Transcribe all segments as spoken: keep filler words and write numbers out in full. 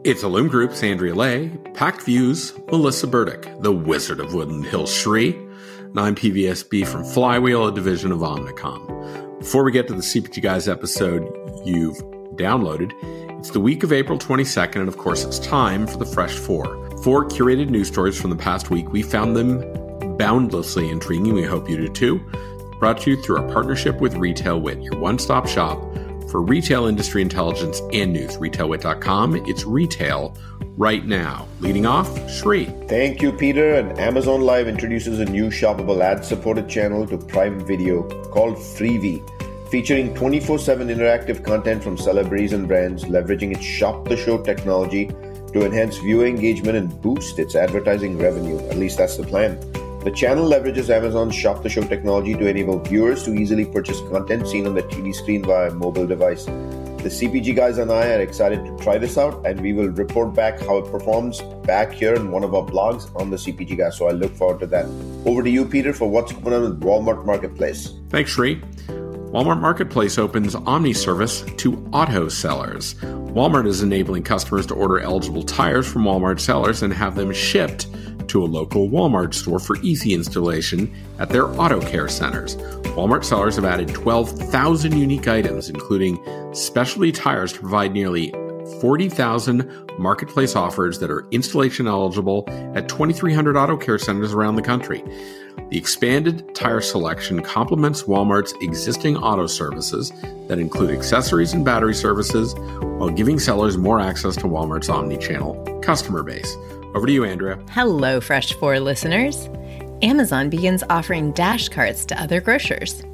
It's Illume Group's Andrea Lay, Pact View's Melissa Burdick, the Wizard of Woodland Hills Shri, and I'm P V S B from Flywheel, a division of Omnicom. Before we get to the C P G Guys episode you've downloaded, it's the week of April twenty-second, and of course it's time for the Fresh Four. Four curated news stories from the past week. We found them boundlessly intriguing. We hope you do too. Brought to you through our partnership with Retail Wit, your one-stop shop for retail industry intelligence and news. retail wit dot com. It's retail right now. Leading off, Shri. Thank you, Peter. And Amazon Live introduces a new shoppable ad-supported channel to Prime Video called Freevee, featuring twenty-four seven interactive content from celebrities and brands, leveraging its Shop the Show technology to enhance viewer engagement and boost its advertising revenue. At least that's the plan. The channel leverages Amazon's Shop the Show technology to enable viewers to easily purchase content seen on the T V screen via a mobile device. The C P G guys and I are excited to try this out, and we will report back how it performs back here in one of our blogs on the C P G guys. So I look forward to that. Over to you, Peter, for what's going on with Walmart Marketplace. Thanks, Shri. Walmart Marketplace opens Omni service to auto sellers. Walmart is enabling customers to order eligible tires from Walmart sellers and have them shipped to a local Walmart store for easy installation at their auto care centers. Walmart sellers have added twelve thousand unique items, including specialty tires, to provide nearly forty thousand marketplace offers that are installation eligible at twenty-three hundred auto care centers around the country. The expanded tire selection complements Walmart's existing auto services that include accessories and battery services, while giving sellers more access to Walmart's omni-channel customer base. Over to you, Andrea. Hello, Fresh Four listeners. Amazon begins offering Dash Carts to other grocers.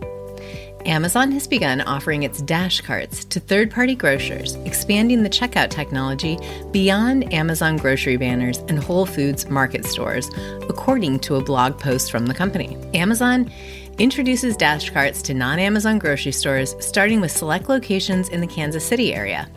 Amazon has begun offering its Dash Carts to third-party grocers, expanding the checkout technology beyond Amazon grocery banners and Whole Foods market stores, according to a blog post from the company. Amazon introduces Dash Carts to non-Amazon grocery stores, starting with select locations in the Kansas City area.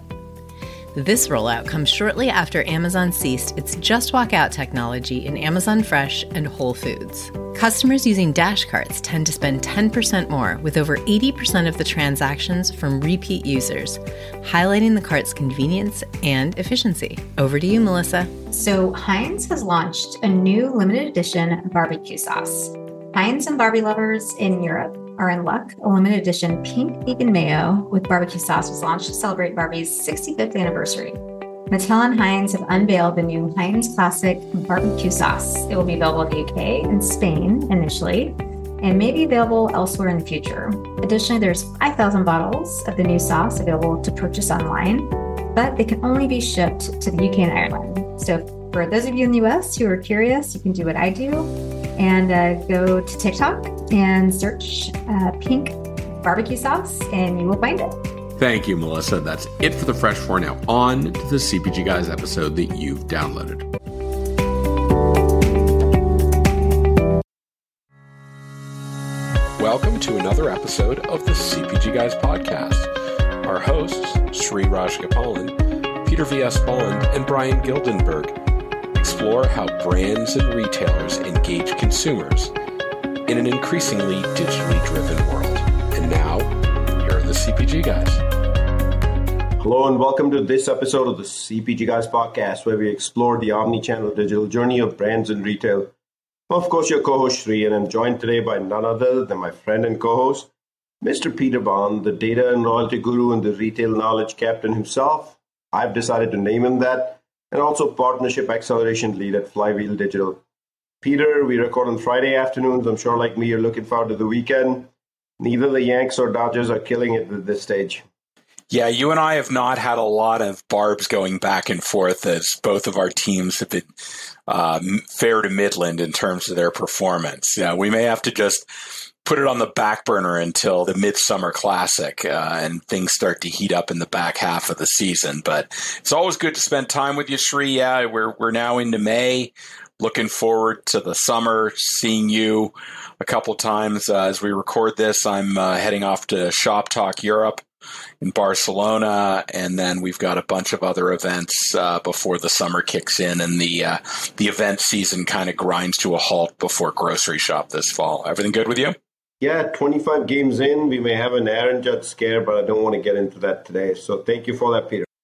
This rollout comes shortly after Amazon ceased its Just Walk Out technology in Amazon Fresh and Whole Foods. Customers using Dash Carts tend to spend ten percent more, with over eighty percent of the transactions from repeat users, highlighting the cart's convenience and efficiency. Over to you, Melissa. So Heinz has launched a new limited edition barbecue sauce. Heinz and Barbie lovers in Europe are in luck. A limited edition pink vegan mayo with barbecue sauce was launched to celebrate Barbie's sixty-fifth anniversary. Mattel and Heinz have unveiled the new Heinz Classic barbecue sauce. It will be available in the U K and Spain initially, and may be available elsewhere in the future. Additionally, there's five thousand bottles of the new sauce available to purchase online, but they can only be shipped to the U K and Ireland. So for those of you in the U S who are curious, you can do what I do and uh, go to TikTok and search uh, pink barbecue sauce, and you will find it. Thank you, Melissa. That's it for the Fresh Four. Now on to the C P G Guys episode that you've downloaded. Welcome to another episode of the C P G Guys podcast. Our hosts, Shri Rajgopalan, Peter V S Bond, and Brian Gildenberg, explore how brands and retailers engage consumers in an increasingly digitally driven world. And now, here are the C P G Guys. Hello and welcome to this episode of the C P G Guys podcast, where we explore the omni-channel digital journey of brands and retail. Of course, your co-host Shri, and I'm joined today by none other than my friend and co-host, Mister Peter Bond, the data and loyalty guru and the retail knowledge captain himself. I've decided to name him that, and also partnership acceleration lead at Flywheel Digital. Peter, we record on Friday afternoons. I'm sure, like me, you're looking forward to the weekend. Neither the Yanks or Dodgers are killing it at this stage. Yeah, you and I have not had a lot of barbs going back and forth, as both of our teams have been uh, fair to Midland in terms of their performance. Yeah, we may have to just put it on the back burner until the Midsummer Classic uh, and things start to heat up in the back half of the season. But it's always good to spend time with you, Shri. Yeah, we're we're now into May. Looking forward to the summer, seeing you a couple times. Uh, as we record this, I'm uh, heading off to Shop Talk Europe in Barcelona, and then we've got a bunch of other events uh, before the summer kicks in, and the uh, the event season kind of grinds to a halt before Grocery Shop this fall. Everything good with you? Yeah, twenty-five games in, we may have an Aaron Judge scare, but I don't want to get into that today. So thank you for that, Peter.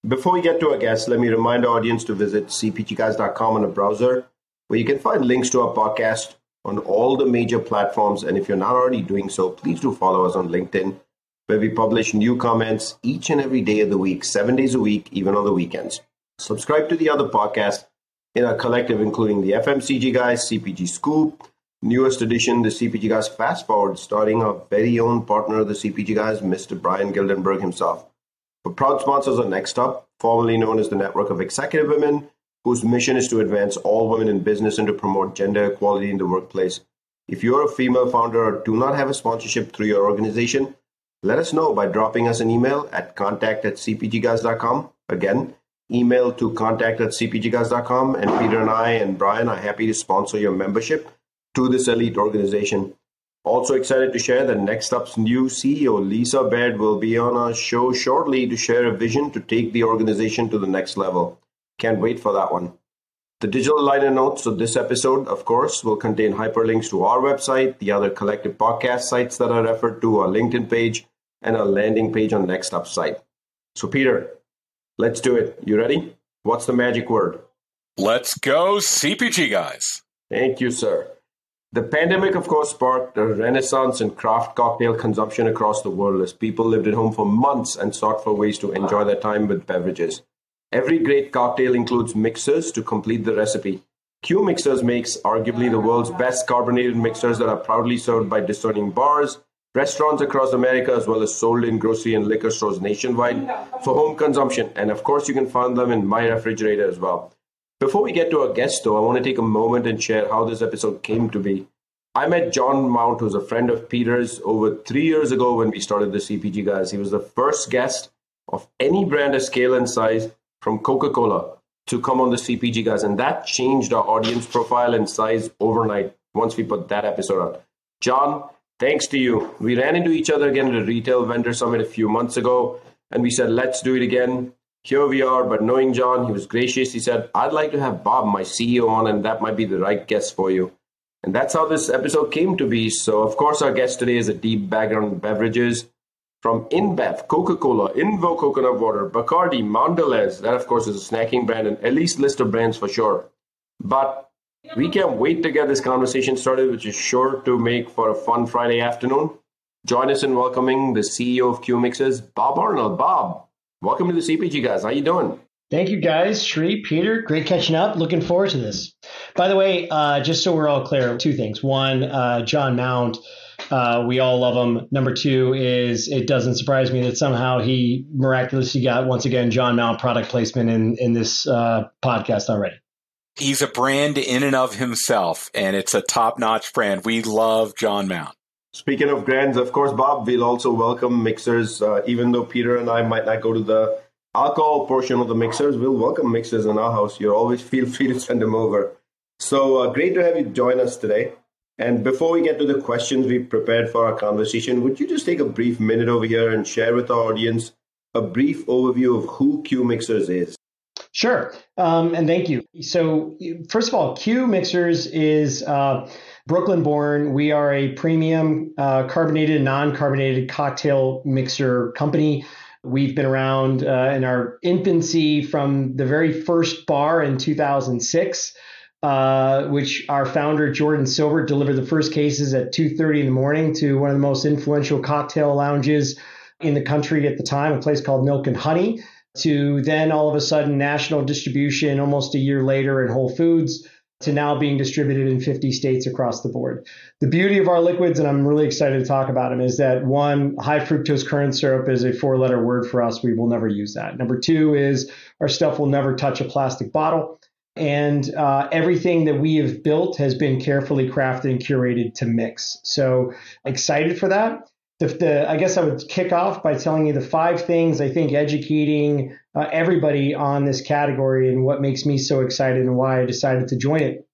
Before we get to our guests, let me remind our audience to visit c p g guys dot com on a browser, where you can find links to our podcast on all the major platforms. And if you're not already doing so, please do follow us on LinkedIn, where we publish new comments each and every day of the week, seven days a week, even on the weekends. Subscribe to the other podcasts in our collective, including the F M C G Guys, C P G Scoop, newest edition, the C P G Guys Fast Forward, starting our very own partner of the C P G Guys, Mister Brian Gildenberg himself. We're proud sponsors of Next Up, formerly known as the Network of Executive Women, whose mission is to advance all women in business and to promote gender equality in the workplace. If you're a female founder or do not have a sponsorship through your organization, let us know by dropping us an email at contact at c p g guys dot com. Again, email to contact at c p g guys dot com, and Peter and I and Brian are happy to sponsor your membership to this elite organization. Also excited to share that Next Up's new C E O, Lisa Baird, will be on our show shortly to share a vision to take the organization to the next level. Can't wait for that one. The digital liner notes of this episode, of course, will contain hyperlinks to our website, the other collective podcast sites that are referred to, our LinkedIn page, and our landing page on Next Up's site. So, Peter, let's do it. You ready? What's the magic word? Let's go, C P G Guys. Thank you, sir. The pandemic, of course, sparked a renaissance in craft cocktail consumption across the world as people lived at home for months and sought for ways to enjoy their time with beverages. Every great cocktail includes mixers to complete the recipe. Q Mixers makes arguably the world's best carbonated mixers that are proudly served by discerning bars, restaurants across America, as well as sold in grocery and liquor stores nationwide for home consumption. And of course, you can find them in my refrigerator as well. Before we get to our guest, though, I want to take a moment and share how this episode came to be. I met John Mount, who's a friend of Peter's, over three years ago when we started the C P G Guys. He was the first guest of any brand of scale and size from Coca-Cola to come on the C P G Guys. And that changed our audience profile and size overnight once we put that episode out. John, thanks to you. We ran into each other again at a retail vendor summit a few months ago, and we said, let's do it again. Here we are, but knowing John, he was gracious. He said, I'd like to have Bob, my C E O, on, and that might be the right guest for you. And that's how this episode came to be. So, of course, our guest today is a deep background in beverages from InBev, Coca-Cola, Invo Coconut Water, Bacardi, Mondelez. That, of course, is a snacking brand, and at least list of brands for sure. But we can't wait to get this conversation started, which is sure to make for a fun Friday afternoon. Join us in welcoming the C E O of Q Mixers, Bob Arnold. Bob, welcome to the C P G Guys. How you doing? Thank you, guys. Sri, Peter, great catching up. Looking forward to this. By the way, uh, just so we're all clear, two things. One, uh, John Mount, uh, we all love him. Number two is it doesn't surprise me that somehow he miraculously got, once again, John Mount product placement in, in this uh, podcast already. He's a brand in and of himself, and it's a top-notch brand. We love John Mount. Speaking of brands, of course, Bob, we'll also welcome mixers. Uh, even though Peter and I might not go to the alcohol portion of the mixers, we'll welcome mixers in our house. You always feel free to send them over. So uh, great to have you join us today. And before we get to the questions we've prepared for our conversation, would you just take a brief minute over here and share with our audience a brief overview of who Q Mixers is? Sure. Um, and thank you. So first of all, Q Mixers is uh, Brooklyn born. We are a premium uh, carbonated, non-carbonated cocktail mixer company. We've been around uh, in our infancy from the very first bar in two thousand six, uh, which our founder, Jordan Silver, delivered the first cases at two thirty in the morning to one of the most influential cocktail lounges in the country at the time, a place called Milk and Honey, to then all of a sudden national distribution almost a year later in Whole Foods, to now being distributed in fifty states across the board. The beauty of our liquids, and I'm really excited to talk about them, is that one, high fructose corn syrup is a four-letter word for us. We will never use that. Number two is our stuff will never touch a plastic bottle. And uh, everything that we have built has been carefully crafted and curated to mix. So excited for that. The, the, I guess I would kick off by telling you the five things I think educating uh, everybody on this category and what makes me so excited and why I decided to join it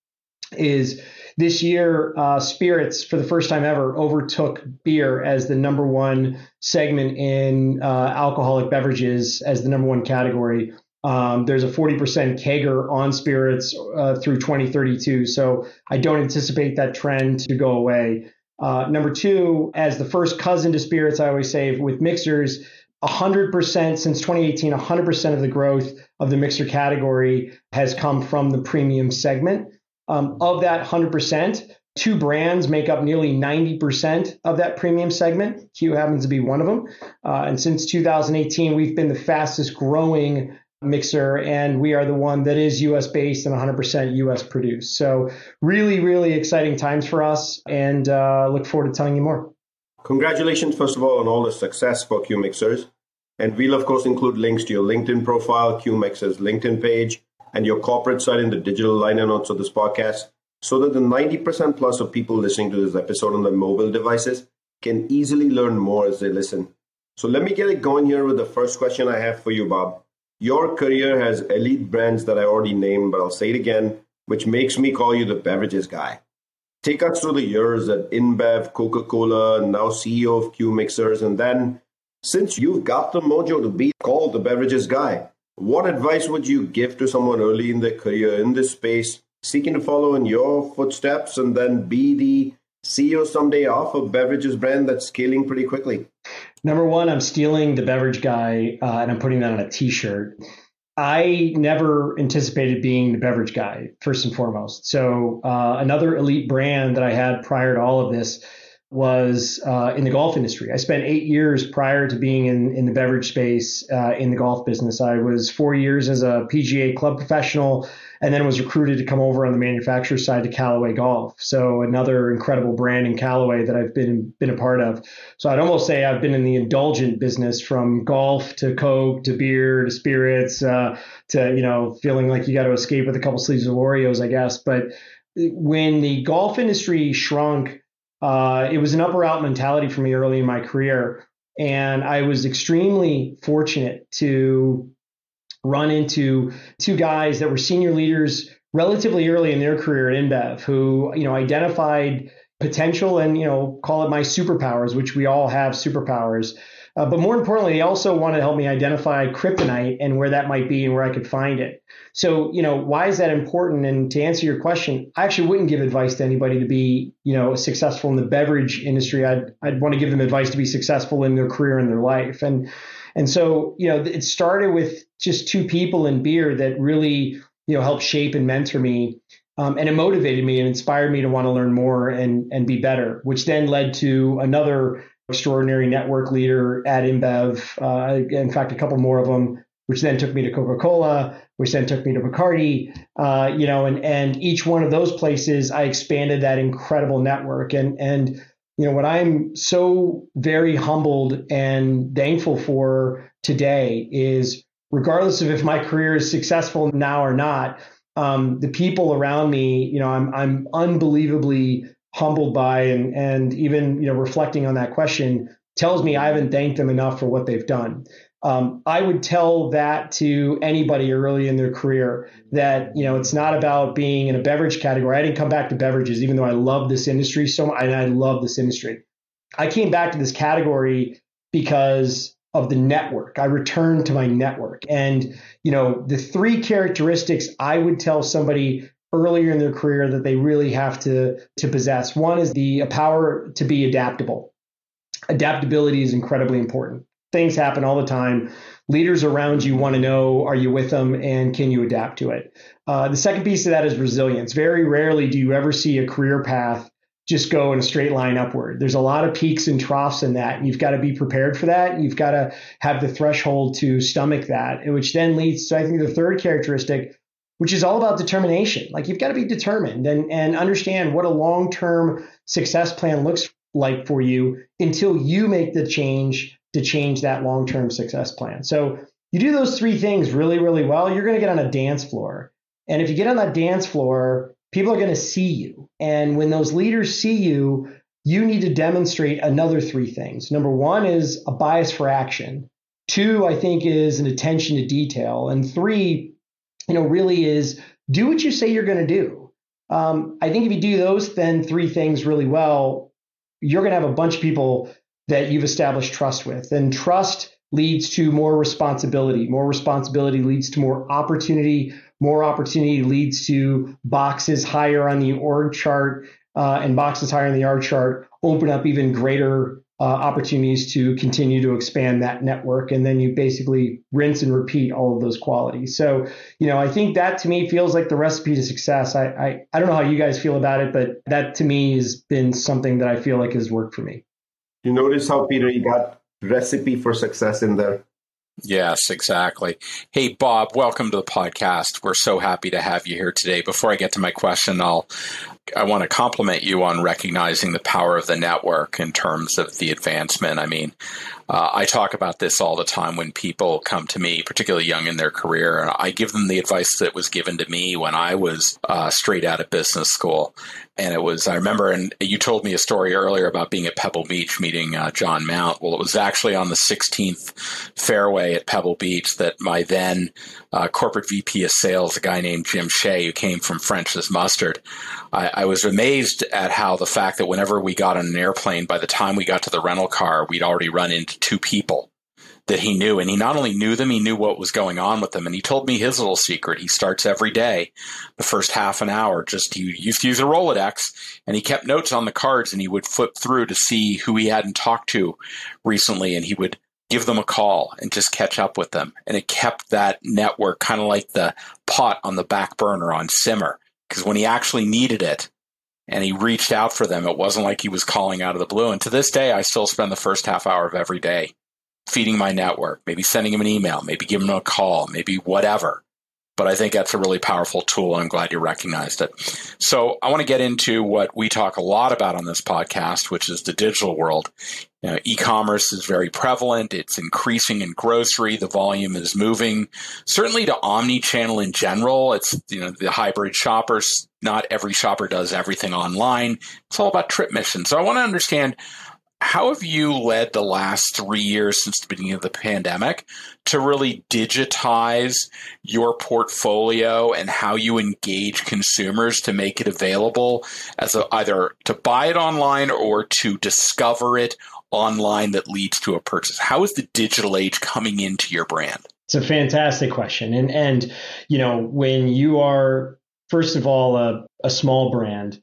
is this year, uh, spirits for the first time ever overtook beer as the number one segment in uh, alcoholic beverages as the number one category. Um, there's a forty percent C A G R on spirits uh, through twenty thirty-two. So I don't anticipate that trend to go away. Uh, number two, as the first cousin to spirits, I always say with mixers, one hundred percent since twenty eighteen, one hundred percent of the growth of the mixer category has come from the premium segment. Um, of that one hundred percent, two brands make up nearly ninety percent of that premium segment. Q happens to be one of them. Uh, and since two thousand eighteen, we've been the fastest growing mixer, and we are the one that is U S based and one hundred percent U S produced. So really, really exciting times for us, and uh, look forward to telling you more. Congratulations, first of all, on all the success for Q Mixers. And we'll, of course, include links to your LinkedIn profile, Q Mixers LinkedIn page, and your corporate site in the digital liner notes of this podcast, so that the ninety percent plus of people listening to this episode on their mobile devices can easily learn more as they listen. So let me get it going here with the first question I have for you, Bob. Your career has elite brands that I already named, but I'll say it again, which makes me call you the beverages guy. Take us through the years at InBev, Coca-Cola, and now C E O of Q Mixers, and then, since you've got the mojo to be called the beverages guy, what advice would you give to someone early in their career in this space, seeking to follow in your footsteps and then be the C E O someday of a beverages brand that's scaling pretty quickly? Number one, I'm stealing the beverage guy uh, and I'm putting that on a t-shirt. I never anticipated being the beverage guy, first and foremost. So uh, another elite brand that I had prior to all of this was uh, in the golf industry. I spent eight years prior to being in, in the beverage space uh, in the golf business. I was four years as a P G A club professional, and then was recruited to come over on the manufacturer side to Callaway Golf. So another incredible brand in Callaway that I've been been a part of. So I'd almost say I've been in the indulgent business, from golf to Coke to beer to spirits uh, to, you know, feeling like you got to escape with a couple sleeves of Oreos, I guess. But when the golf industry shrunk, Uh, it was an up or out mentality for me early in my career. And I was extremely fortunate to run into two guys that were senior leaders relatively early in their career at InBev, who, you know, identified potential and, you know, call it my superpowers, which we all have superpowers. Uh, but more importantly, they also wanted to help me identify kryptonite and where that might be and where I could find it. So, you know, why is that important? And to answer your question, I actually wouldn't give advice to anybody to be, you know, successful in the beverage industry. I'd, I'd want to give them advice to be successful in their career and their life. And, and so, you know, it started with just two people in beer that really, you know, helped shape and mentor me. Um, and it motivated me and inspired me to want to learn more and, and be better, which then led to another extraordinary network leader at InBev. Uh, in fact, a couple more of them, which then took me to Coca-Cola, which then took me to Bacardi, uh, you know, and, and each one of those places, I expanded that incredible network. And, and, you know, what I'm so very humbled and thankful for today is, regardless of if my career is successful now or not, um, the people around me, you know, I'm, I'm unbelievably humbled by, and, and even, you know, reflecting on that question tells me I haven't thanked them enough for what they've done. Um, I would tell that to anybody early in their career, that, you know, it's not about being in a beverage category. I didn't come back to beverages, even though I love this industry so much, and I love this industry. I came back to this category because of the network. I returned to my network. And, you know, the three characteristics I would tell somebody earlier in their career that they really have to, to possess. One is the power to be adaptable. Adaptability is incredibly important. Things happen all the time. Leaders around you want to know, are you with them and can you adapt to it? Uh, the second piece of that is resilience. Very rarely do you ever see a career path just go in a straight line upward. There's a lot of peaks and troughs in that. And you've got to be prepared for that. You've got to have the threshold to stomach that, which then leads to, I think, the third characteristic, which is all about determination. Like, you've got to be determined and, and understand what a long-term success plan looks like for you until you make the change to change that long-term success plan. So you do those three things really, really well, you're going to get on a dance floor. And if you get on that dance floor, people are going to see you. And when those leaders see you, you need to demonstrate another three things. Number one is a bias for action. Two, I think, is an attention to detail. And three, you know, really is do what you say you're going to do. Um, I think if you do those then three things really well, you're going to have a bunch of people that you've established trust with. And trust leads to more responsibility. More responsibility leads to more opportunity. More opportunity leads to boxes higher on the org chart, uh, and boxes higher on the org chart open up even greater uh, opportunities to continue to expand that network. And then you basically rinse and repeat all of those qualities. So, you know, I think that to me feels like the recipe to success. I, I, I don't know how you guys feel about it, but that to me has been something that I feel like has worked for me. You notice how, Peter, you got recipe for success in there? Yes, exactly. Hey, Bob, welcome to the podcast. We're so happy to have you here today. Before I get to my question, I'll I want to compliment you on recognizing the power of the network in terms of the advancement. I mean, uh, I talk about this all the time when people come to me, particularly young in their career, and I give them the advice that was given to me when I was uh, straight out of business school. And it was, I remember, and you told me a story earlier about being at Pebble Beach meeting uh, John Mount. Well, it was actually on the sixteenth fairway at Pebble Beach that my then uh, corporate V P of sales, a guy named Jim Shea, who came from French's Mustard, I, I was amazed at how the fact that whenever we got on an airplane, by the time we got to the rental car, we'd already run into two people that he knew. And he not only knew them, he knew what was going on with them. And he told me his little secret. He starts every day, the first half an hour, just he used to use a Rolodex, and he kept notes on the cards, and he would flip through to see who he hadn't talked to recently. And he would give them a call and just catch up with them. And it kept that network kind of like the pot on the back burner on simmer, because when he actually needed it and he reached out for them, it wasn't like he was calling out of the blue. And to this day, I still spend the first half hour of every day feeding my network, maybe sending him an email, maybe giving him a call, maybe whatever. But I think that's a really powerful tool, and I'm glad you recognized it. So I want to get into what we talk a lot about on this podcast, which is the digital world. You know, e-commerce is very prevalent. It's increasing in grocery. The volume is moving, certainly to omni-channel in general. It's, you know, the hybrid shoppers. Not every shopper does everything online. It's all about trip missions. So I want to understand, how have you led the last three years since the beginning of the pandemic to really digitize your portfolio and how you engage consumers to make it available as a, either to buy it online or to discover it online that leads to a purchase? How is the digital age coming into your brand? It's a fantastic question. And, and you know, when you are, first of all, a, a small brand,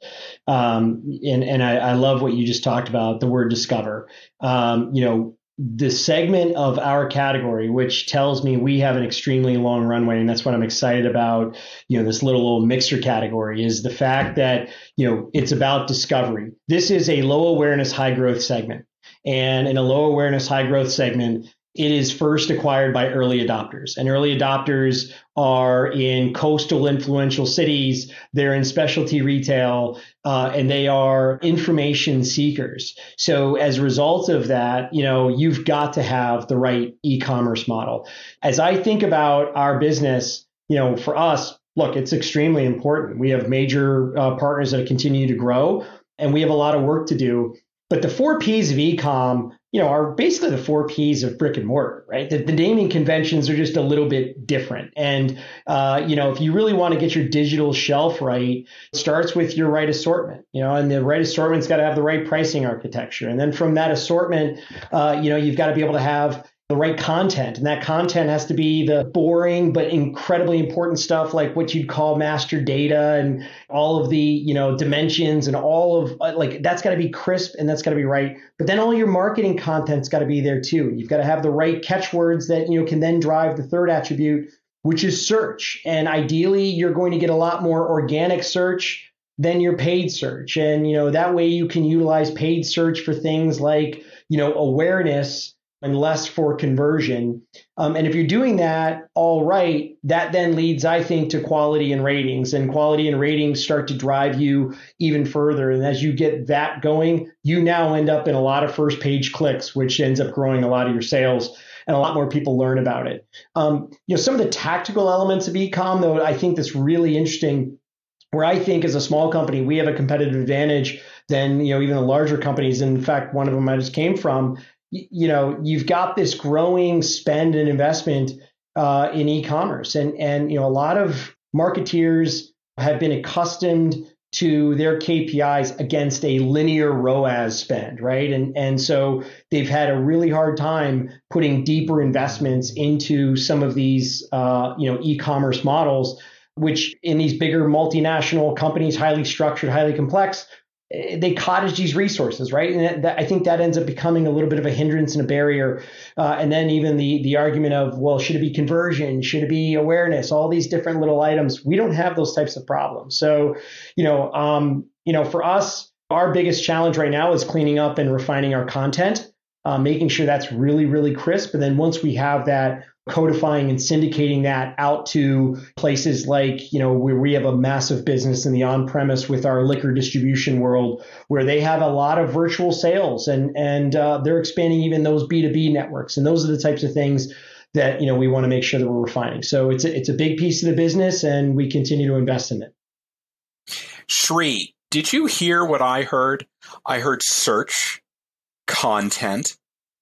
um, and, and I, I love what you just talked about, the word discover. Um, you know, the segment of our category, which tells me we have an extremely long runway, and that's what I'm excited about, you know, this little old mixer category, is the fact that, you know, it's about discovery. This is a low awareness, high growth segment. And in a low awareness, high growth segment, it is first acquired by early adopters. And early adopters are in coastal influential cities. They're in specialty retail, uh, and they are information seekers. So as a result of that, you know, you've got to have the right e-commerce model. As I think about our business, you know, for us, look, it's extremely important. We have major uh, partners that continue to grow, and we have a lot of work to do. But the four P's of e-com, you know, are basically the four P's of brick and mortar, right? The, the naming conventions are just a little bit different. And, uh, you know, if you really want to get your digital shelf right, it starts with your right assortment, you know, and the right assortment's got to have the right pricing architecture. And then from that assortment, uh, you know, you've got to be able to have the right content. And that content has to be the boring but incredibly important stuff, like what you'd call master data and all of the, you know, dimensions and all of, like, that's got to be crisp and that's got to be right. But then all your marketing content's got to be there too. You've got to have the right catchwords that, you know, can then drive the third attribute, which is search. And ideally, you're going to get a lot more organic search than your paid search. And, you know, that way you can utilize paid search for things like, you know, awareness and less for conversion. Um, and if you're doing that all right, that then leads, I think, to quality and ratings. And quality and ratings start to drive you even further. And as you get that going, you now end up in a lot of first page clicks, which ends up growing a lot of your sales, and a lot more people learn about it. Um, you know, some of the tactical elements of e-com, though, I think that's really interesting, where I think as a small company, we have a competitive advantage than, you know, even the larger companies. In fact, one of them I just came from, you know, you've got this growing spend and investment uh, in e-commerce. And, and, you know, a lot of marketeers have been accustomed to their K P Is against a linear R O A S spend, right? And, and so they've had a really hard time putting deeper investments into some of these, uh, you know, e-commerce models, which in these bigger multinational companies, highly structured, highly complex, they cottage these resources, right? And that, that, I think that ends up becoming a little bit of a hindrance and a barrier. Uh, and then even the the argument of, well, should it be conversion? Should it be awareness? All these different little items. We don't have those types of problems. So, you know, um, you know, for us, our biggest challenge right now is cleaning up and refining our content, uh, making sure that's really, really crisp. And then once we have that, codifying and syndicating that out to places like, you know, where we have a massive business in the on-premise with our liquor distribution world, where they have a lot of virtual sales and and uh, they're expanding even those B two B networks. And those are the types of things that, you know, we want to make sure that we're refining. So it's a, it's a big piece of the business and we continue to invest in it. Sri, did you hear what I heard? I heard search, content,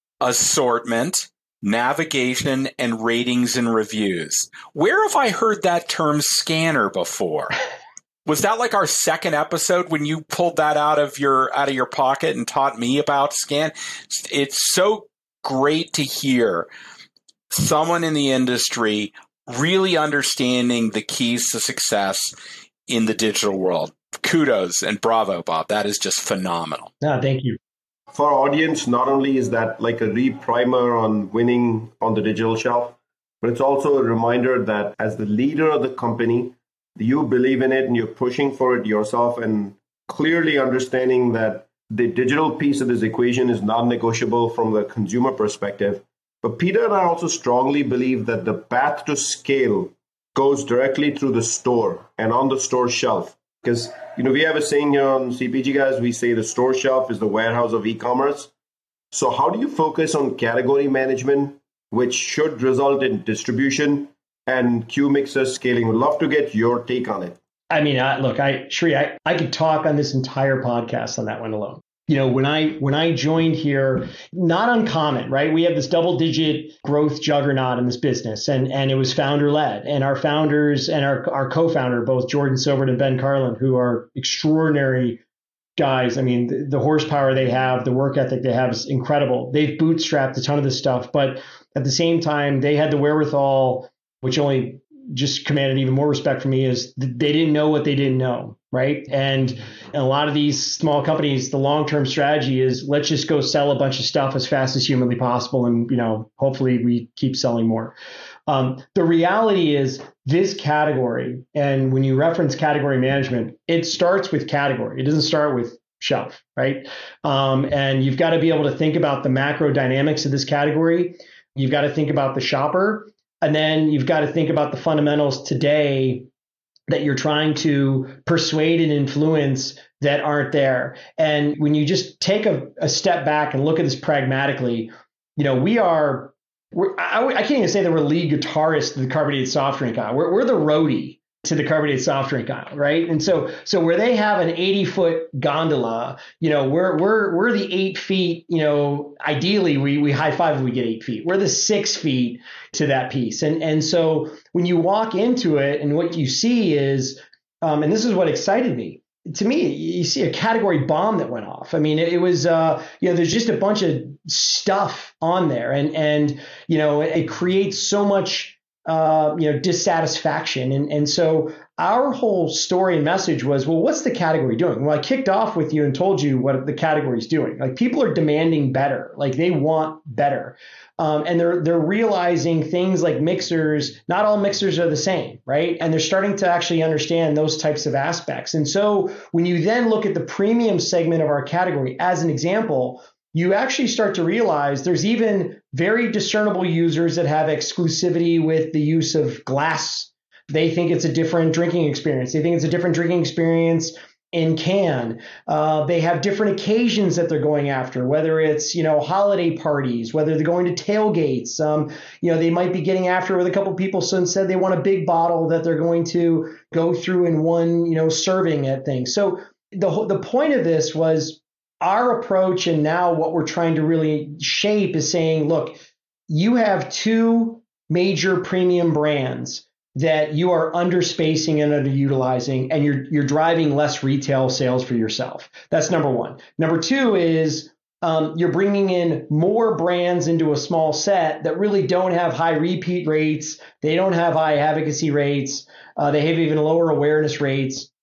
assortment, navigation, and ratings and reviews. Where have I heard that term scanner before? Was that like our second episode when you pulled that out of your out of your pocket and taught me about scan? It's so great to hear someone in the industry really understanding the keys to success in the digital world. Kudos and bravo, Bob. That is just phenomenal. No, thank you. For our audience, not only is that like a re-primer on winning on the digital shelf, but it's also a reminder that as the leader of the company, you believe in it and you're pushing for it yourself and clearly understanding that the digital piece of this equation is non-negotiable from the consumer perspective. But Peter and I also strongly believe that the path to scale goes directly through the store and on the store shelf. Because, you know, we have a saying here on C P G Guys, we say the store shelf is the warehouse of e-commerce. So how do you focus on category management, which should result in distribution and Q Mixer scaling? Would love to get your take on it. I mean, I, look, I, Sri, I, I could talk on this entire podcast on that one alone. You know, when I when I joined here, not uncommon, right? We have this double-digit growth juggernaut in this business, and and it was founder-led. And our founders and our our co-founder, both Jordan Silbert and Ben Carlin, who are extraordinary guys. I mean, the, the horsepower they have, the work ethic they have is incredible. They've bootstrapped a ton of this stuff, but at the same time, they had the wherewithal, which only just commanded even more respect for me, is they didn't know what they didn't know, right? And, and a lot of these small companies, the long-term strategy is let's just go sell a bunch of stuff as fast as humanly possible, and you know, hopefully we keep selling more. Um, the reality is this category, and when you reference category management, it starts with category. It doesn't start with shelf, right? Um, and you've got to be able to think about the macro dynamics of this category. You've got to think about the shopper. And then you've got to think about the fundamentals today that you're trying to persuade and influence that aren't there. And when you just take a, a step back and look at this pragmatically, you know, we are, we're, I, I can't even say that we're lead guitarist to the carbonated soft drink aisle. We're, we're the roadie to the carbonated soft drink aisle, right? And so, so where they have an eighty foot gondola, you know, we're we're we're the eight feet. You know, ideally we we high five when we get eight feet. We're the six feet to that piece, and and so when you walk into it, and what you see is, um, and this is what excited me. To me, you see a category bomb that went off. I mean, it, it was, uh, you know, there's just a bunch of stuff on there, and and you know, it, it creates so much. Uh, you know, dissatisfaction. And, and so our whole story and message was, well, what's the category doing? Well, I kicked off with you and told you what the category is doing. Like, people are demanding better, like they want better. Um, and they're they're realizing things like mixers, not all mixers are the same, right? And they're starting to actually understand those types of aspects. And so when you then look at the premium segment of our category, as an example, you actually start to realize there's even very discernible users that have exclusivity with the use of glass. They think it's a different drinking experience. They think it's a different drinking experience in can. Uh, they have different occasions that they're going after, whether it's, you know, holiday parties, whether they're going to tailgates. Um, you know, they might be getting after it with a couple of people. So instead they want a big bottle that they're going to go through in one, you know, serving at things. So the the point of this was, our approach, and now what we're trying to really shape, is saying, look, you have two major premium brands that you are underspacing and underutilizing, and you're you're driving less retail sales for yourself. That's number one. Number two is um, you're bringing in more brands into a small set that really don't have high repeat rates. They don't have high advocacy rates. Uh, they have even lower awareness rates.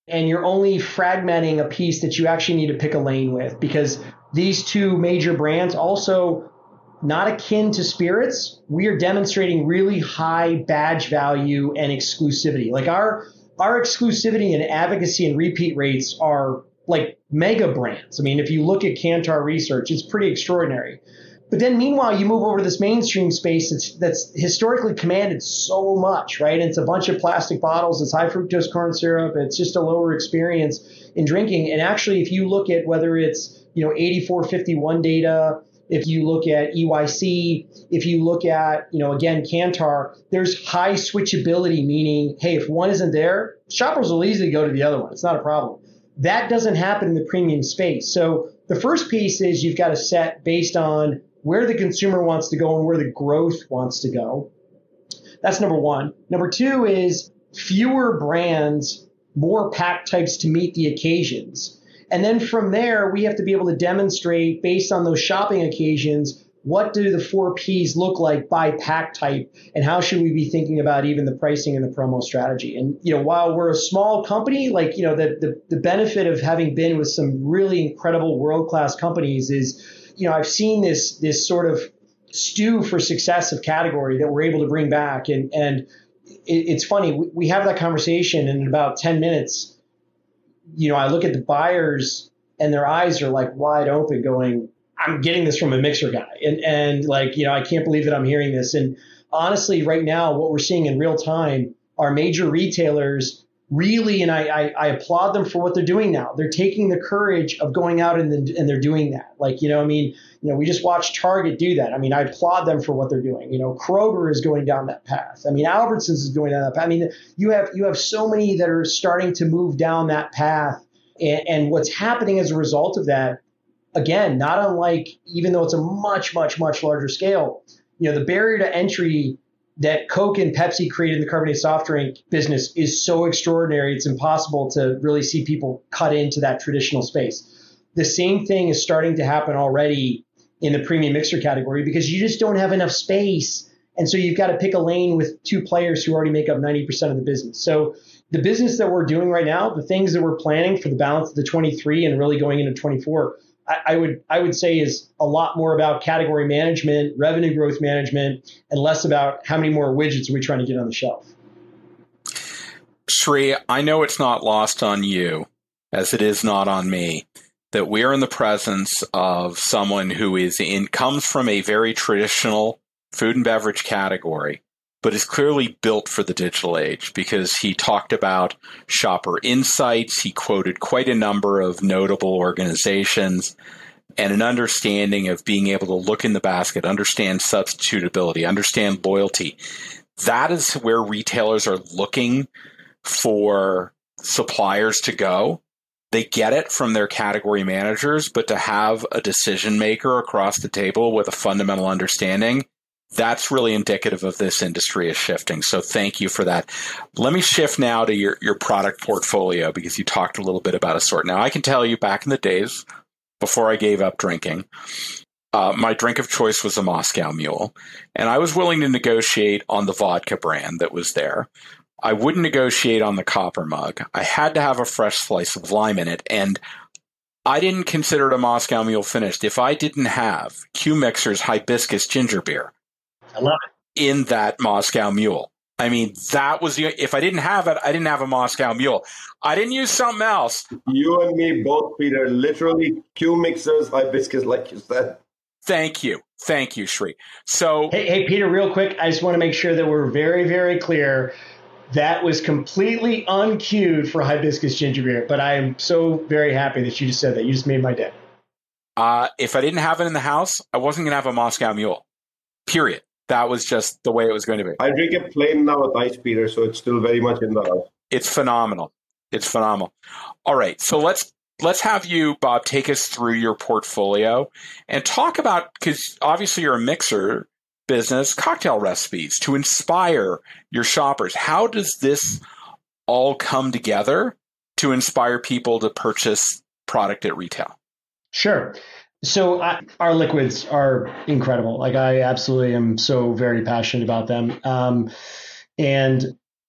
and you're only fragmenting a piece that you actually need to pick a lane with, because these two major brands also not akin to spirits. We are demonstrating really high badge value and exclusivity. Like our our exclusivity and advocacy and repeat rates are like mega brands. I mean, if you look at Kantar research, it's pretty extraordinary. But then meanwhile, you move over to this mainstream space that's, that's historically commanded so much, right? It's a bunch of plastic bottles. It's high fructose corn syrup. It's just a lower experience in drinking. And actually, if you look at whether it's, you know, eighty-four fifty-one data, if you look at E Y C, if you look at, you know, again, Kantar, there's high switchability, meaning, hey, if one isn't there, shoppers will easily go to the other one. It's not a problem. That doesn't happen in the premium space. So the first piece is you've got to set based on where the consumer wants to go and where the growth wants to go. That's number one. Number two is fewer brands, more pack types to meet the occasions. And then from there, we have to be able to demonstrate based on those shopping occasions, what do the four Ps look like by pack type, and how should we be thinking about even the pricing and the promo strategy? And, you know, while we're a small company, like, you know, the, the, the benefit of having been with some really incredible world-class companies is, you know, I've seen this this sort of stew for success of category that we're able to bring back. And and it, it's funny, we, we have that conversation, and in about ten minutes, you know, I look at the buyers and their eyes are like wide open going, I'm getting this from a mixer guy. And, and like, you know, I can't believe that I'm hearing this. And honestly, right now, what we're seeing in real time are major retailers really, and I, I, I applaud them for what they're doing now. They're taking the courage of going out and, and they're doing that. Like, you know, I mean, you know, we just watched Target do that. I mean, I applaud them for what they're doing. You know, Kroger is going down that path. I mean, Albertsons is going down that path. I mean, you have you have so many that are starting to move down that path. And, and what's happening as a result of that, again, not unlike, even though it's a much, much, much larger scale, you know, the barrier to entry that Coke and Pepsi created in the carbonated soft drink business is so extraordinary. It's impossible to really see people cut into that traditional space. The same thing is starting to happen already in the premium mixer category because you just don't have enough space. And so you've got to pick a lane with two players who already make up ninety percent of the business. So the business that we're doing right now, the things that we're planning for the balance of the twenty-three and really going into twenty-four, I would I would say is a lot more about category management, revenue growth management, and less about how many more widgets are we trying to get on the shelf. Sri, I know it's not lost on you, as it is not on me, that we're in the presence of someone who is in comes from a very traditional food and beverage category, but is clearly built for the digital age because he talked about shopper insights. He quoted quite a number of notable organizations and an understanding of being able to look in the basket, understand substitutability, understand loyalty. That is where retailers are looking for suppliers to go. They get it from their category managers, but to have a decision maker across the table with a fundamental understanding, that's really indicative of this industry is shifting. So thank you for that. Let me shift now to your, your product portfolio because you talked a little bit about assort. Now, I can tell you back in the days before I gave up drinking, uh, my drink of choice was a Moscow Mule, and I was willing to negotiate on the vodka brand that was there. I wouldn't negotiate on the copper mug. I had to have a fresh slice of lime in it, and I didn't consider it a Moscow Mule finished if I didn't have Q Mixer's Hibiscus Ginger Beer. I love it. In that Moscow Mule. I mean, that was the, if I didn't have it, I didn't have a Moscow Mule. I didn't use something else. You and me both, Peter, literally Q Mixers, Hibiscus, like you said. Thank you. Thank you, Sri. So, hey, hey, Peter, real quick, I just want to make sure that we're very, very clear. That was completely uncued for Hibiscus Ginger Beer, but I am so very happy that you just said that. You just made my day. Uh, if I didn't have it in the house, I wasn't going to have a Moscow Mule, period. That was just the way it was going to be. I drink it plain now with ice, Peter, so it's still very much in the house. It's phenomenal. It's phenomenal. All right, so let's let's have you, Bob, take us through your portfolio and talk about, because obviously you're a mixer business, cocktail recipes to inspire your shoppers. How does this all come together to inspire people to purchase product at retail? Sure. So I, our liquids are incredible. Like I absolutely am so very passionate about them. Um, and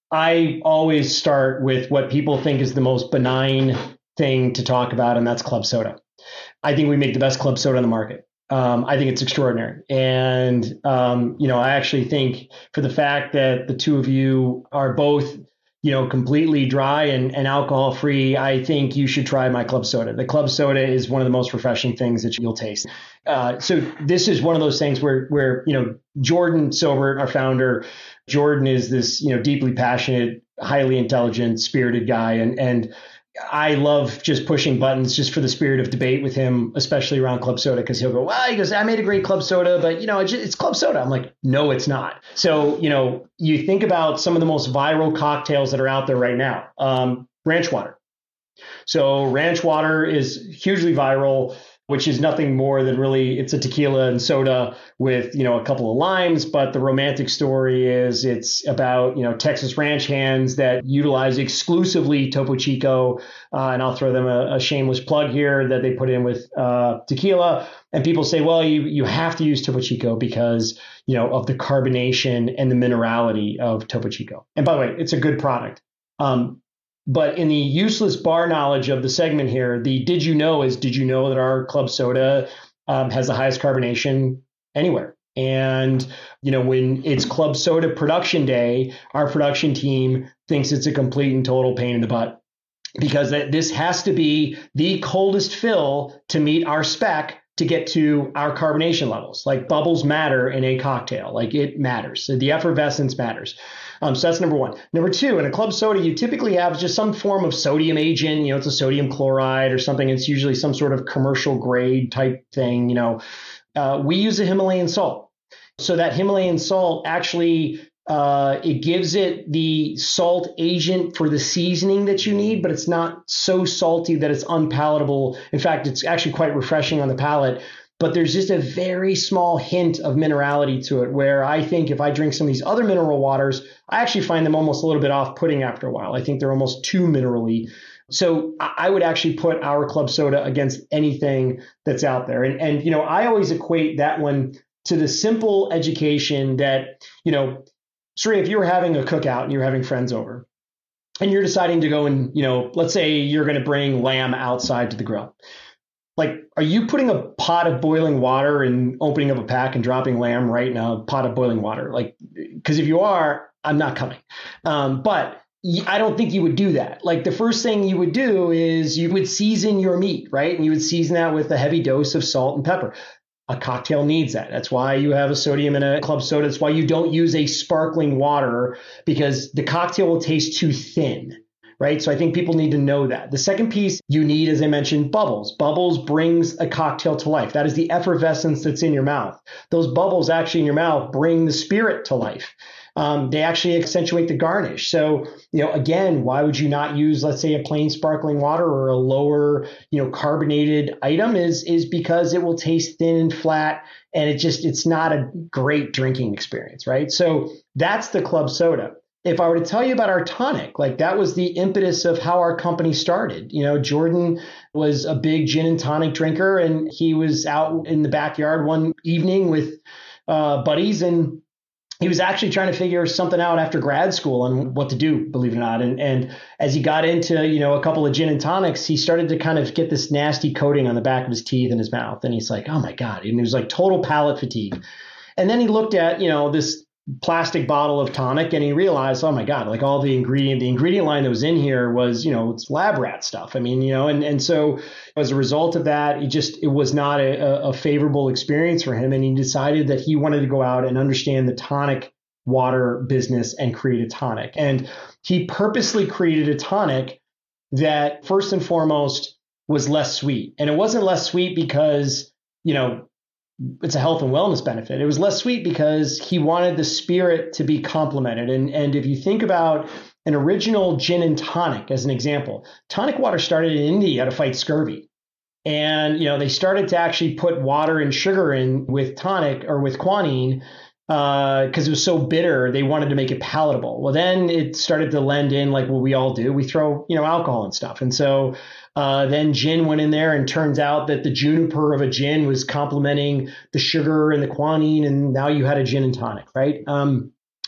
I always start with what people think is the most benign thing to talk about, and that's club soda. I think we make the best club soda on the market. Um, I think it's extraordinary. And, um, you know, I actually think for the fact that the two of you are both, you know, completely dry and, and alcohol free, I think you should try my club soda. The club soda is one of the most refreshing things that you'll taste. Uh, so this is one of those things where, where, you know, Jordan Silbert, our founder, Jordan is this, you know, deeply passionate, highly intelligent, spirited guy. And, and, I love just pushing buttons just for the spirit of debate with him, especially around club soda, because he'll go, well, he goes, I made a great club soda, but, you know, it's, it's club soda. I'm like, no, it's not. So, you know, you think about some of the most viral cocktails that are out there right now. Um, ranch water. So ranch water is hugely viral, which is nothing more than really, it's a tequila and soda with, you know, a couple of limes. But the romantic story is it's about, you know, Texas ranch hands that utilize exclusively Topo Chico. Uh, and I'll throw them a, a shameless plug here that they put in with uh, tequila. And people say, well, you you have to use Topo Chico because, you know, of the carbonation and the minerality of Topo Chico. And by the way, it's a good product. Um, But in the useless bar knowledge of the segment here, the did you know is did you know that our club soda um, has the highest carbonation anywhere? And, you know, when it's club soda production day, our production team thinks it's a complete and total pain in the butt because this has to be the coldest fill to meet our spec to get to our carbonation levels. Like bubbles matter in a cocktail, like it matters. So the effervescence matters. Um, so that's number one. Number two, in a club soda, you typically have just some form of sodium agent. You know, it's a sodium chloride or something. It's usually some sort of commercial grade type thing. You know, uh, we use a Himalayan salt. So that Himalayan salt actually, uh, it gives it the salt agent for the seasoning that you need, but it's not so salty that it's unpalatable. In fact, it's actually quite refreshing on the palate. But there's just a very small hint of minerality to it where I think if I drink some of these other mineral waters, I actually find them almost a little bit off-putting after a while. I think they're almost too minerally. So I would actually put our club soda against anything that's out there. And, and you know, I always equate that one to the simple education that, you know, Sri, if you were having a cookout and you're having friends over and you're deciding to go and, you know, let's say you're going to bring lamb outside to the grill. Like, are you putting a pot of boiling water and opening up a pack and dropping lamb right in a pot of boiling water? Like, because if you are, I'm not coming. Um, but I don't think you would do that. Like the first thing you would do is you would season your meat, right? And you would season that with a heavy dose of salt and pepper. A cocktail needs that. That's why you have a sodium in a club soda. That's why you don't use a sparkling water because the cocktail will taste too thin. Right. So I think people need to know that. The second piece you need, as I mentioned, bubbles. Bubbles brings a cocktail to life. That is the effervescence that's in your mouth. Those bubbles actually in your mouth bring the spirit to life. Um, they actually accentuate the garnish. So, you know, again, why would you not use, let's say, a plain sparkling water or a lower, you know, carbonated item is, is because it will taste thin and flat and it just, it's not a great drinking experience. Right. So that's the club soda. If I were to tell you about our tonic, like that was the impetus of how our company started. You know, Jordan was a big gin and tonic drinker, and he was out in the backyard one evening with uh, buddies, and he was actually trying to figure something out after grad school on what to do, believe it or not. And, and as he got into, you know, a couple of gin and tonics, he started to kind of get this nasty coating on the back of his teeth and his mouth. And he's like, oh my God. And it was like total palate fatigue. And then he looked at, you know, this plastic bottle of tonic and he realized, oh my God, like all the ingredient, the ingredient line that was in here was, you know, it's lab rat stuff. I mean, you know, and, and so as a result of that, it just, it was not a, a favorable experience for him. And he decided that he wanted to go out and understand the tonic water business and create a tonic. And he purposely created a tonic that first and foremost was less sweet. And it wasn't less sweet because, you know, it's a health and wellness benefit. It was less sweet because he wanted the spirit to be complemented. And, and if you think about an original gin and tonic as an example, tonic water started in India to fight scurvy. And, you know, they started to actually put water and sugar in with tonic or with quinine because uh, it was so bitter. They wanted to make it palatable. Well, then it started to lend in like what we all do. We throw, you know, alcohol and stuff. And so Uh, then gin went in there, and turns out that the juniper of a gin was complementing the sugar and the quinine, and now you had a gin and tonic, right? Um,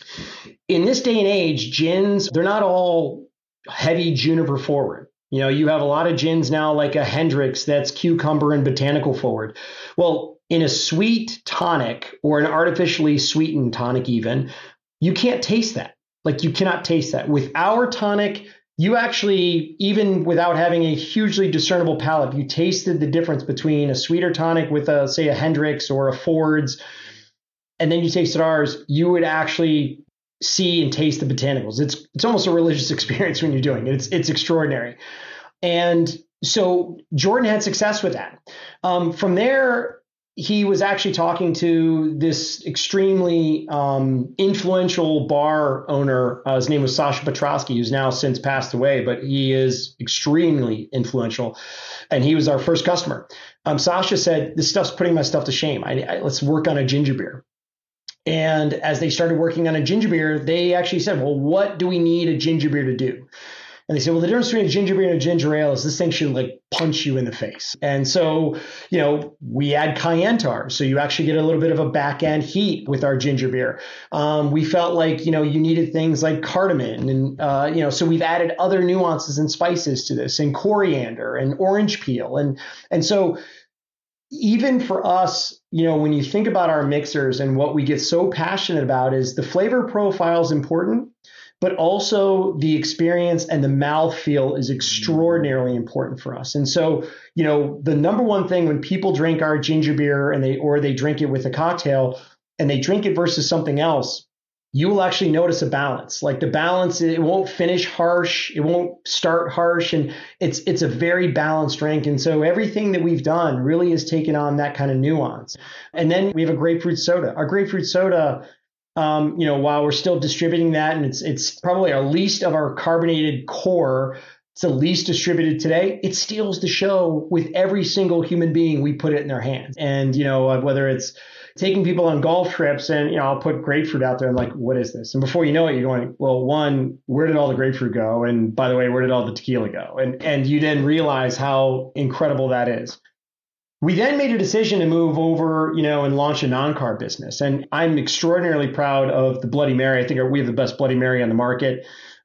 in this day and age, gins, they're not all heavy juniper forward. You know, you have a lot of gins now like a Hendrick's that's cucumber and botanical forward. Well, in a sweet tonic or an artificially sweetened tonic even, you can't taste that. Like you cannot taste that. With our tonic, you actually, even without having a hugely discernible palate, you tasted the difference between a sweeter tonic with a, say, a Hendrick's or a Ford's, and then you tasted ours, you would actually see and taste the botanicals. It's it's almost a religious experience when you're doing it. It's it's extraordinary. And so Jordan had success with that. Um, from there, he was actually talking to this extremely um, influential bar owner. Uh, his name was Sasha Petrosky, who's now since passed away, but he is extremely influential. And he was our first customer. Um, Sasha said, this stuff's putting my stuff to shame. I, I, let's work on a ginger beer. And as they started working on a ginger beer, they actually said, well, what do we need a ginger beer to do? And they said, well, the difference between a ginger beer and a ginger ale is this thing should like punch you in the face. And so, you know, we add cayenne tar. So you actually get a little bit of a back end heat with our ginger beer. Um, we felt like, you know, you needed things like cardamom and, uh, you know, so we've added other nuances and spices to this and coriander and orange peel. And, and so even for us, you know, when you think about our mixers and what we get so passionate about is the flavor profile is important, but also the experience and the mouthfeel is extraordinarily important for us. And so, you know, the number one thing when people drink our ginger beer and they or they drink it with a cocktail and they drink it versus something else, you will actually notice a balance. Like the balance, it won't finish harsh, it won't start harsh, and it's it's a very balanced drink. And so everything that we've done really has taken on that kind of nuance. And then we have a grapefruit soda. Our grapefruit soda, Um, you know, while we're still distributing that, and it's it's probably our least of our carbonated core, it's the least distributed today, it steals the show with every single human being we put it in their hands. And, you know, whether it's taking people on golf trips and, you know, I'll put grapefruit out there and like, what is this? And before you know it, you're going, well, one, where did all the grapefruit go? And by the way, where did all the tequila go? And and you then realize how incredible that is. We then made a decision to move over, you know, and launch a non-carb business. And I'm extraordinarily proud of the Bloody Mary. I think we have the best Bloody Mary on the market.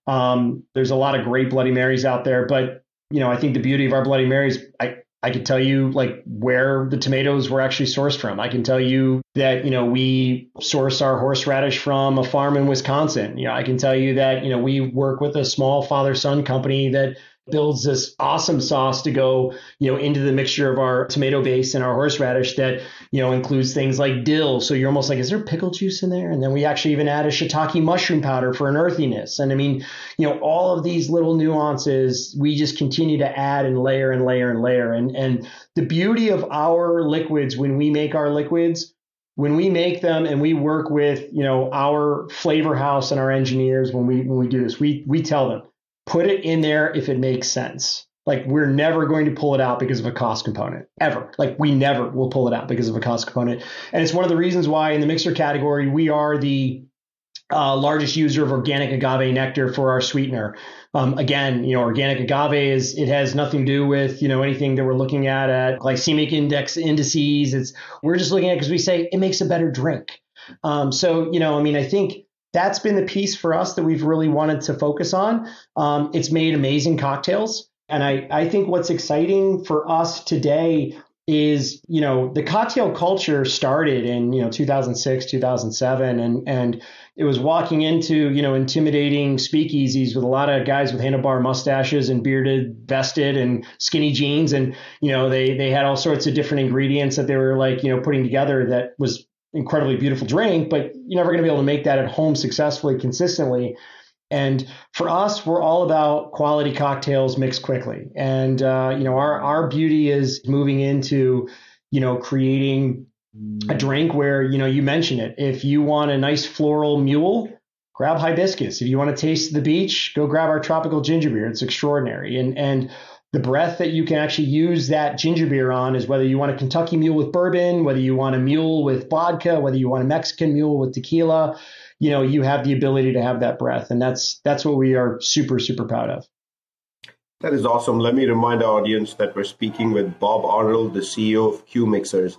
Um, there's a lot of great Bloody Marys out there, but, you know, I think the beauty of our Bloody Marys, I, I could tell you like where the tomatoes were actually sourced from. I can tell you that, you know, we source our horseradish from a farm in Wisconsin. You know, I can tell you that, you know, we work with a small father-son company that builds this awesome sauce to go, you know, into the mixture of our tomato base and our horseradish that, you know, includes things like dill. So you're almost like, is there pickle juice in there? And then we actually even add a shiitake mushroom powder for an earthiness. And I mean, you know, all of these little nuances, we just continue to add and layer and layer and layer. And, and the beauty of our liquids, when we make our liquids, when we make them and we work with, you know, our flavor house and our engineers, when we, when we do this, we, we tell them, put it in there if it makes sense. Like we're never going to pull it out because of a cost component, ever. Like we never will pull it out because of a cost component. And it's one of the reasons why in the mixer category, we are the uh, largest user of organic agave nectar for our sweetener. Um, again, you know, organic agave is, it has nothing to do with, you know, anything that we're looking at at glycemic index indices. It's, we're just looking at it because we say it makes a better drink. Um, so, you know, I mean, I think that's been the piece for us that we've really wanted to focus on. Um, it's made amazing cocktails. And I, I think what's exciting for us today is, you know, the cocktail culture started in, you know, two thousand six, two thousand seven. And, and it was walking into, you know, intimidating speakeasies with a lot of guys with handlebar mustaches and bearded, vested and skinny jeans. And, you know, they, they had all sorts of different ingredients that they were like, you know, putting together that was incredibly beautiful drink, but you're never going to be able to make that at home successfully, consistently. And for us, we're all about quality cocktails mixed quickly. And, uh, you know, our, our beauty is moving into, you know, creating a drink where, you know, you mentioned it. If you want a nice floral mule, grab hibiscus. If you want to taste the beach, go grab our tropical ginger beer. It's extraordinary. And, and, the breath that you can actually use that ginger beer on is whether you want a Kentucky mule with bourbon, whether you want a mule with vodka, whether you want a Mexican mule with tequila, you know, you have the ability to have that breath. And that's that's what we are super, super proud of. That is awesome. Let me remind our audience that we're speaking with Bob Arnold, the C E O of Q Mixers.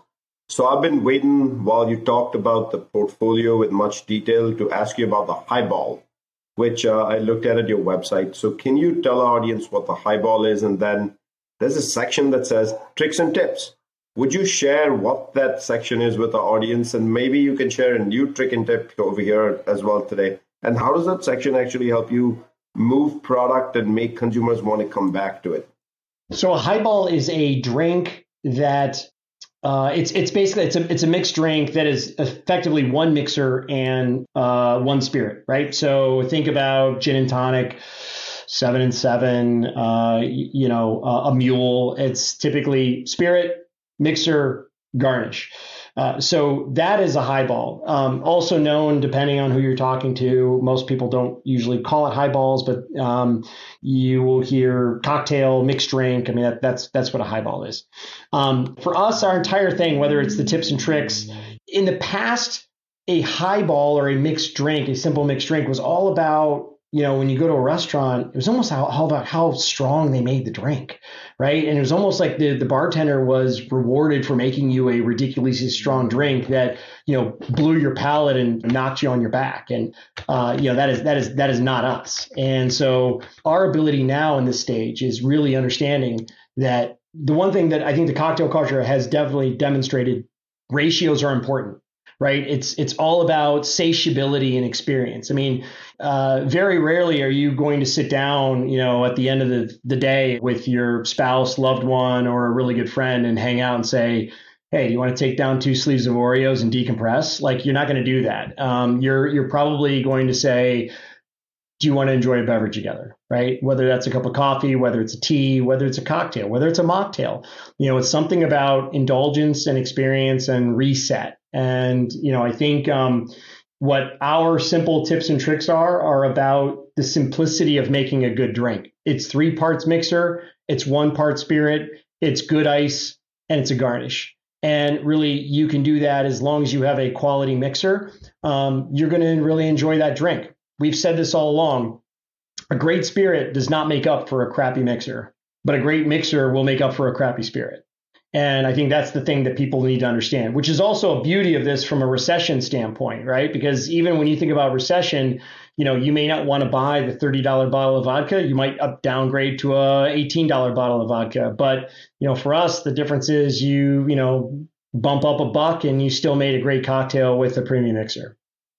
So I've been waiting while you talked about the portfolio with much detail to ask you about the highball, which uh, I looked at at your website. So can you tell our audience what the highball is? And then there's a section that says tricks and tips. Would you share what that section is with the audience? And maybe you can share a new trick and tip over here as well today. And how does that section actually help you move product and make consumers want to come back to it? So a highball is a drink that Uh, it's it's basically it's a it's a mixed drink that is effectively one mixer and uh, one spirit, right? So think about gin and tonic, seven and seven, uh, you know, uh, a mule. It's typically spirit, mixer, garnish. Uh, so that is a highball. Um, also known, depending on who you're talking to, most people don't usually call it highballs, but um, you will hear cocktail, mixed drink. I mean, that, that's that's what a highball is. Um, for us, our entire thing, whether it's the tips and tricks, in the past, a highball or a mixed drink, a simple mixed drink, was all about, you know, when you go to a restaurant, it was almost all, all about how strong they made the drink, right? And it was almost like the, the bartender was rewarded for making you a ridiculously strong drink that, you know, blew your palate and knocked you on your back. And, uh, you know, that is, that is, that is not us. And so our ability now in this stage is really understanding that the one thing that I think the cocktail culture has definitely demonstrated, ratios are important. Right. It's it's all about satiability and experience. I mean, uh, very rarely are you going to sit down, you know, at the end of the, the day with your spouse, loved one, or a really good friend and hang out and say, hey, do you want to take down two sleeves of Oreos and decompress? Like, you're not going to do that. Um, you're you're probably going to say, do you want to enjoy a beverage together? Right. Whether that's a cup of coffee, whether it's a tea, whether it's a cocktail, whether it's a mocktail, you know, it's something about indulgence and experience and reset. And, you know, I think um, what our simple tips and tricks are, are about the simplicity of making a good drink. It's three parts mixer, it's one part spirit, it's good ice, and it's a garnish. And really, you can do that as long as you have a quality mixer. Um, you're going to really enjoy that drink. We've said this all along. A great spirit does not make up for a crappy mixer, but a great mixer will make up for a crappy spirit. And I think that's the thing that people need to understand, which is also a beauty of this from a recession standpoint, right? Because even when you think about recession, you know, you may not want to buy the thirty dollars bottle of vodka. You might up downgrade to a eighteen dollars bottle of vodka. But, you know, for us, the difference is you, you know, bump up a buck and you still made a great cocktail with a premium mixer.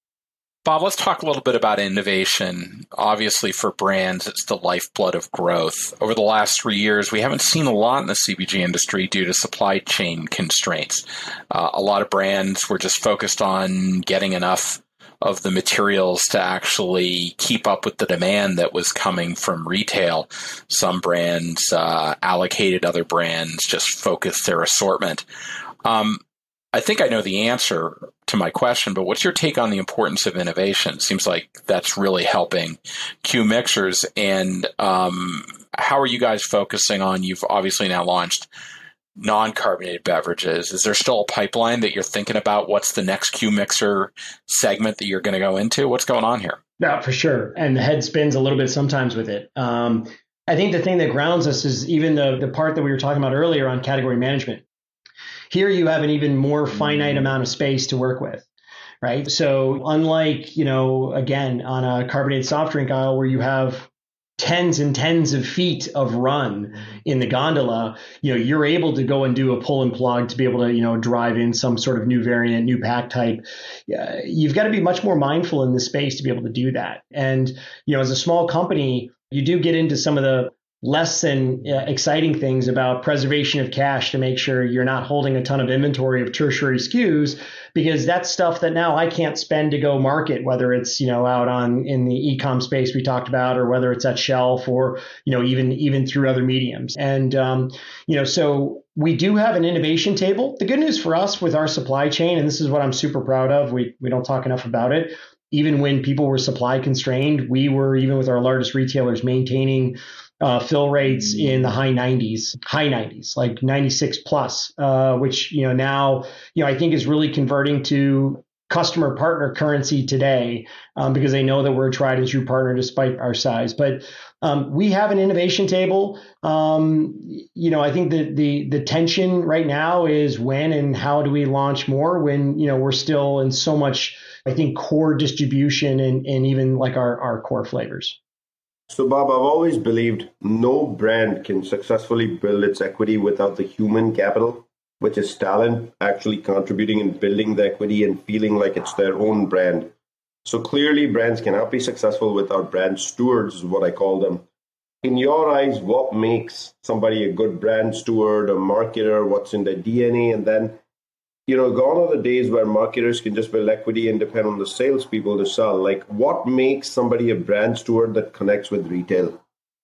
Bob, let's talk a little bit about innovation. Obviously, for brands, it's the lifeblood of growth. Over the last three years, we haven't seen a lot in the C B G industry due to supply chain constraints. Uh, a lot of brands were just focused on getting enough of the materials to actually keep up with the demand that was coming from retail. Some brands uh, allocated, other brands just focused their assortment. Um, I think I know the answer to my question, but what's your take on the importance of innovation? Seems like that's really helping Q Mixers. And um, how are you guys focusing on, you've obviously now launched non-carbonated beverages. Is there still a pipeline that you're thinking about? What's the next Q Mixer segment that you're going to go into? What's going on here? Yeah, for sure. And the head spins a little bit sometimes with it. Um, I think the thing that grounds us is even the, the part that we were talking about earlier on category management. Here you have an even more finite amount of space to work with, right? So unlike, you know, again, on a carbonated soft drink aisle where you have tens and tens of feet of run in the gondola, you know, you're able to go and do a pull and plug to be able to, you know, drive in some sort of new variant, new pack type. Uh, you've got to be much more mindful in this space to be able to do that. And, you know, as a small company, you do get into some of the less than uh, exciting things about preservation of cash to make sure you're not holding a ton of inventory of tertiary S K Us, because that's stuff that now I can't spend to go market, whether it's, you know, out on in the e-com space we talked about, or whether it's at shelf, or, you know, even even through other mediums. And, um, you know, so we do have an innovation table. The good news for us with our supply chain, and this is what I'm super proud of, we we don't talk enough about it. Even when people were supply constrained, we were, even with our largest retailers, maintaining Uh, fill rates in the high nineties, high nineties, like ninety-six plus, uh, which, you know, now, you know, I think is really converting to customer partner currency today um, because they know that we're a tried and true partner despite our size. But um, we have an innovation table. Um, you know, I think that the the tension right now is when and how do we launch more when, you know, we're still in so much, I think, core distribution and, and even like our, our core flavors. So, Bob, I've always believed no brand can successfully build its equity without the human capital, which is talent actually contributing and building the equity and feeling like it's their own brand. So clearly, brands cannot be successful without brand stewards, is what I call them. In your eyes, what makes somebody a good brand steward, a marketer, what's in their D N A? And then, you know, gone are the days where marketers can just build equity and depend on the salespeople to sell. Like, what makes somebody a brand steward that connects with retail?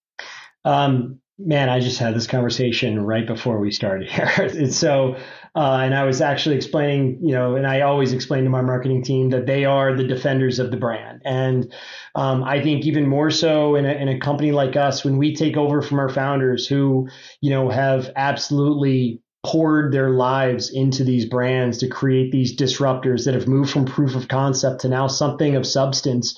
Um, man, I just had this conversation right before we started here. It's so, uh, and I was actually explaining, you know, and I always explain to my marketing team that they are the defenders of the brand. And um, I think even more so in a, in a company like us, when we take over from our founders who, you know, have absolutely poured their lives into these brands to create these disruptors that have moved from proof of concept to now something of substance.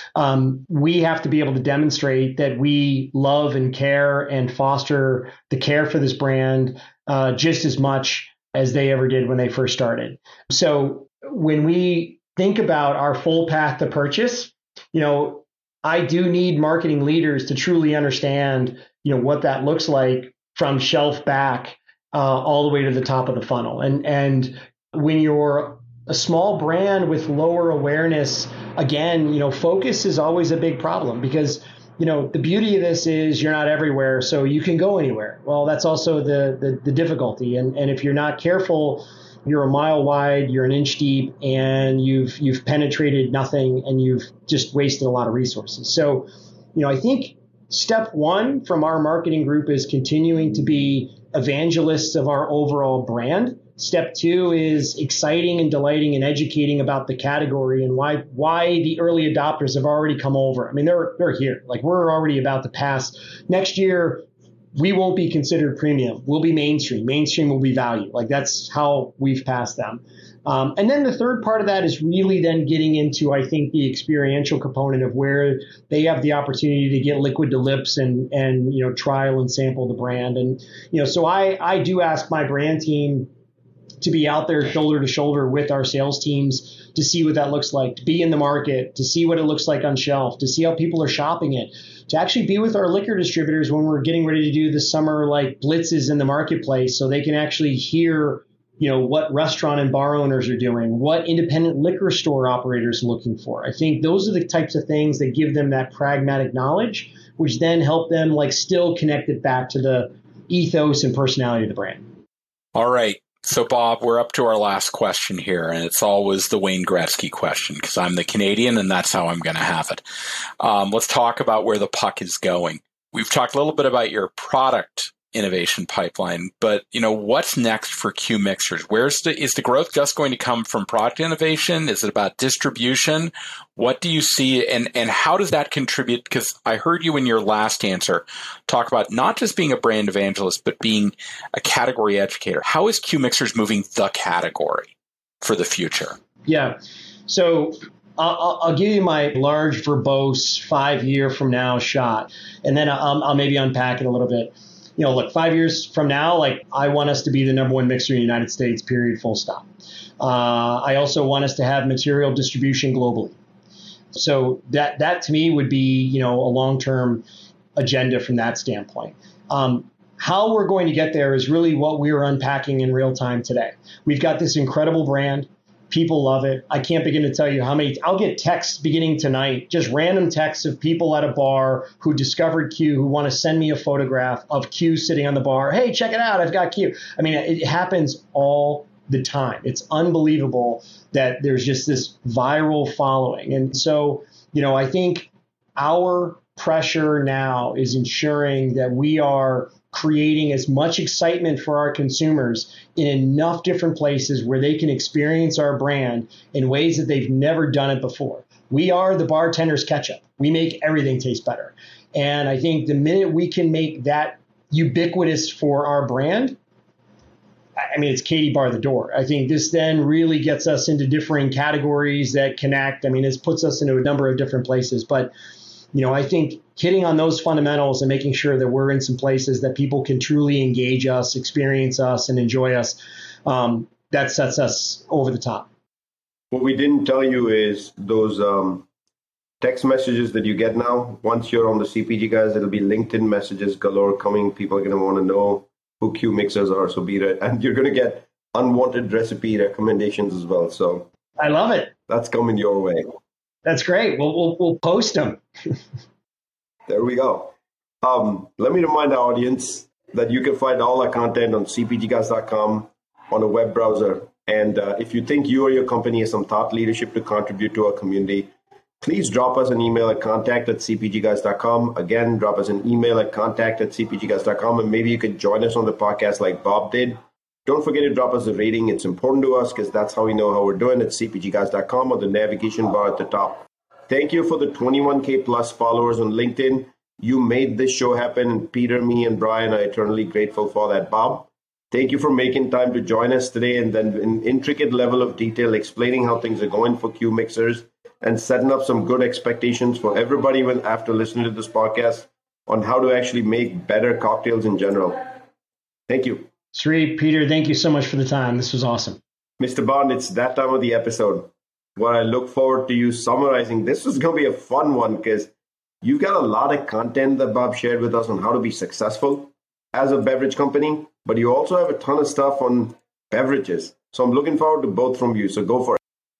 Um, we have to be able to demonstrate that we love and care and foster the care for this brand uh, just as much as they ever did when they first started. So when we think about our full path to purchase, you know, I do need marketing leaders to truly understand, you know, what that looks like from shelf back Uh, all the way to the top of the funnel. And and when you're a small brand with lower awareness, again, you know, focus is always a big problem because, you know, the beauty of this is you're not everywhere, so you can go anywhere. Well, that's also the the, the difficulty. And and if you're not careful, you're a mile wide, you're an inch deep, and you've you've penetrated nothing, and you've just wasted a lot of resources. So, you know, I think step one from our marketing group is continuing to be evangelists of our overall brand. Step two is exciting and delighting and educating about the category and why why the early adopters have already come over. I mean, they're they're here. Like, we're already about to pass. Next year, we won't be considered premium. We'll be mainstream. Mainstream will be value. Like, that's how we've passed them. Um, and then the third part of that is really then getting into, I think, the experiential component of where they have the opportunity to get liquid to lips and, and, you know, trial and sample the brand. And, you know, so I, I do ask my brand team to be out there shoulder to shoulder with our sales teams to see what that looks like, to be in the market, to see what it looks like on shelf, to see how people are shopping it, to actually be with our liquor distributors when we're getting ready to do the summer like blitzes in the marketplace so they can actually hear, you know, what restaurant and bar owners are doing, what independent liquor store operators are looking for. I think those are the types of things that give them that pragmatic knowledge, which then help them like still connect it back to the ethos and personality of the brand. All right. So, Bob, we're up to our last question here, and it's always the Wayne Gretzky question because I'm the Canadian, and that's how I'm going to have it. Um, let's talk about where the puck is going. We've talked a little bit about your product innovation pipeline, but you know, what's next for Q Mixers? Where's the is the growth just going to come from product innovation? Is it about distribution? What do you see, and and how does that contribute? Because I heard you in your last answer talk about not just being a brand evangelist, but being a category educator. How is Q Mixers moving the category for the future? Yeah, so I'll, I'll give you my large, verbose five year from now shot, and then I'll, I'll maybe unpack it a little bit. You know, look, five years from now, like, I want us to be the number one mixer in the United States, period, full stop. Uh, I also want us to have material distribution globally. So that, that to me would be, you know, a long-term agenda from that standpoint. Um, how we're going to get there is really what we're unpacking in real time today. We've got this incredible brand. People love it. I can't begin to tell you how many. I'll get texts beginning tonight, just random texts of people at a bar who discovered Q, who want to send me a photograph of Q sitting on the bar. Hey, check it out. I've got Q. I mean, it happens all the time. It's unbelievable that there's just this viral following. And so, you know, I think our pressure now is ensuring that we are creating as much excitement for our consumers in enough different places where they can experience our brand in ways that they've never done it before. We are the bartender's ketchup. We make everything taste better. And I think the minute we can make that ubiquitous for our brand, I mean, it's Katie bar the door. I think this then really gets us into differing categories that connect. I mean, it puts us into a number of different places. But, you know, I think hitting on those fundamentals and making sure that we're in some places that people can truly engage us, experience us, and enjoy us, um, that sets us over the top. What we didn't tell you is those um, text messages that you get now. Once you're on the C P G Guys, it'll be LinkedIn messages galore coming. People are going to want to know who Q mixers are, so be it. And you're going to get unwanted recipe recommendations as well. So I love it. That's coming your way. That's great. We'll we'll, we'll post them. There we go. Um, let me remind our audience that you can find all our content on c p g guys dot com on a web browser. And uh, if you think you or your company has some thought leadership to contribute to our community, please drop us an email at contact at c p g guys dot com. Again, drop us an email at contact at c p g guys dot com, and maybe you could join us on the podcast like Bob did. Don't forget to drop us a rating. It's important to us because that's how we know how we're doing at c p g guys dot com or the navigation bar at the top. Thank you for the twenty-one K plus followers on LinkedIn. You made this show happen, and Peter, me, and Brian are eternally grateful for that. Bob, thank you for making time to join us today and then an intricate level of detail explaining how things are going for Q Mixers and setting up some good expectations for everybody when after listening to this podcast on how to actually make better cocktails in general. Thank you. Sri, Peter, thank you so much for the time. This was awesome. Mister Bond, it's that time of the episode where I look forward to you summarizing. This is going to be a fun one because you've got a lot of content that Bob shared with us on how to be successful as a beverage company, but you also have a ton of stuff on beverages. So I'm looking forward to both from you. So go for it.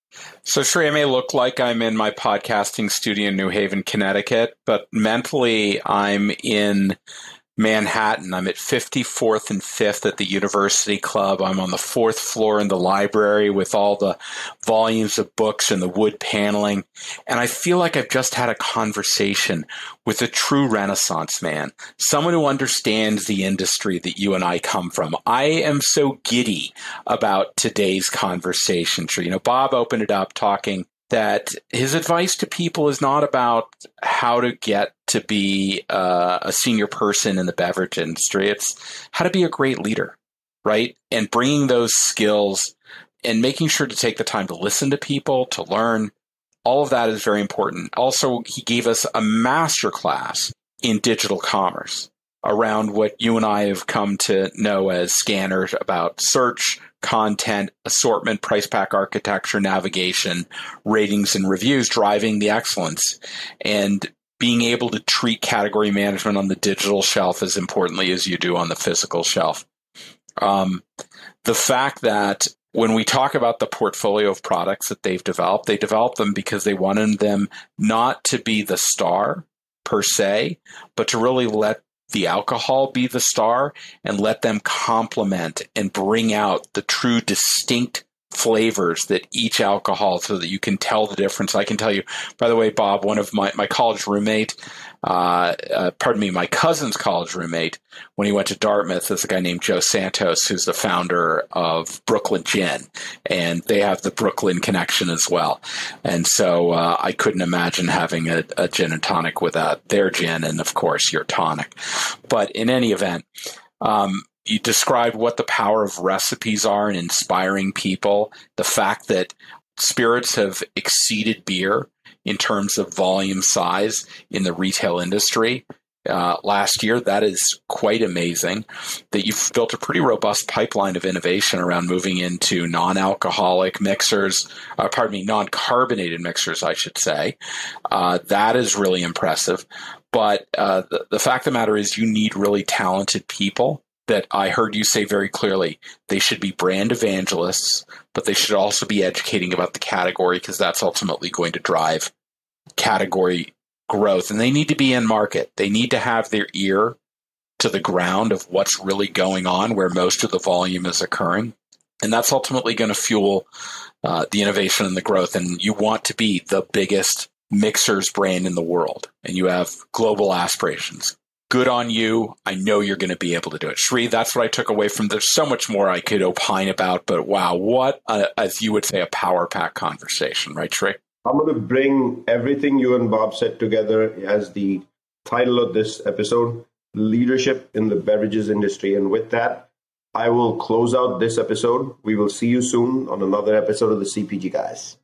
So Sri, I may look like I'm in my podcasting studio in New Haven, Connecticut, but mentally I'm in Manhattan. I'm at fifty-fourth and fifth at the University Club. I'm on the fourth floor in the library with all the volumes of books and the wood paneling. And I feel like I've just had a conversation with a true Renaissance man, someone who understands the industry that you and I come from. I am so giddy about today's conversation. You know, Bob opened it up talking that his advice to people is not about how to get to be uh, a senior person in the beverage industry. It's how to be a great leader, right? And bringing those skills and making sure to take the time to listen to people, to learn. All of that is very important. Also, he gave us a masterclass in digital commerce around what you and I have come to know as scanners, about search, content, assortment, price pack architecture, navigation, ratings, and reviews, driving the excellence, and being able to treat category management on the digital shelf as importantly as you do on the physical shelf. Um, the fact that when we talk about the portfolio of products that they've developed, they developed them because they wanted them not to be the star per se, but to really let the alcohol be the star and let them complement and bring out the true distinct flavors that each alcohol, so that you can tell the difference. I can tell you, by the way, Bob, one of my, my college roommate, uh, uh, pardon me, my cousin's college roommate, when he went to Dartmouth, is a guy named Joe Santos, who's the founder of Brooklyn Gin, and they have the Brooklyn connection as well. And so uh, I couldn't imagine having a, a gin and tonic without their gin and, of course, your tonic. But in any event, um, you described what the power of recipes are in inspiring people. The fact that spirits have exceeded beer in terms of volume size in the retail industry uh, last year, that is quite amazing. That you've built a pretty robust pipeline of innovation around moving into non-alcoholic mixers, uh, pardon me, non-carbonated mixers, I should say. Uh, that is really impressive. But uh, the, the fact of the matter is you need really talented people that I heard you say very clearly. They should be brand evangelists, but they should also be educating about the category, because that's ultimately going to drive category growth. And they need to be in market. They need to have their ear to the ground of what's really going on, where most of the volume is occurring. And that's ultimately going to fuel uh, the innovation and the growth. And you want to be the biggest mixers brand in the world, and you have global aspirations. Good on you. I know you're going to be able to do it. Sri, that's what I took away from. There's so much more I could opine about, but wow, what, a, as you would say, a power pack conversation, right, Sri? I'm going to bring everything you and Bob said together as the title of this episode, Leadership in the Beverages Industry. And with that, I will close out this episode. We will see you soon on another episode of the C P G Guys.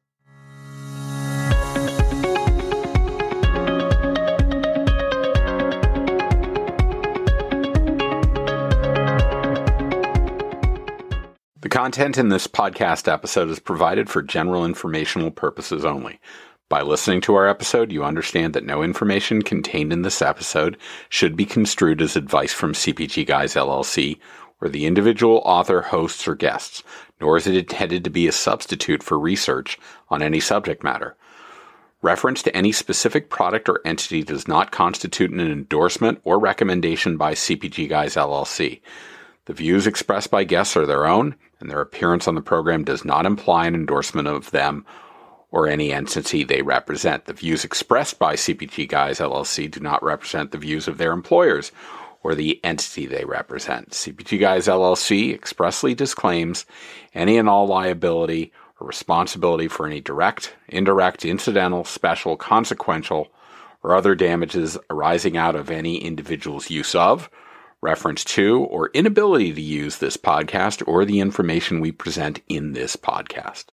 The content in this podcast episode is provided for general informational purposes only. By listening to our episode, you understand that no information contained in this episode should be construed as advice from C P G Guys L L C or the individual author, hosts, or guests, nor is it intended to be a substitute for research on any subject matter. Reference to any specific product or entity does not constitute an endorsement or recommendation by C P G Guys L L C. The views expressed by guests are their own, and their appearance on the program does not imply an endorsement of them or any entity they represent. The views expressed by C P G Guys L L C do not represent the views of their employers or the entity they represent. C P G Guys L L C expressly disclaims any and all liability or responsibility for any direct, indirect, incidental, special, consequential, or other damages arising out of any individual's use of, reference to, or inability to use this podcast or the information we present in this podcast.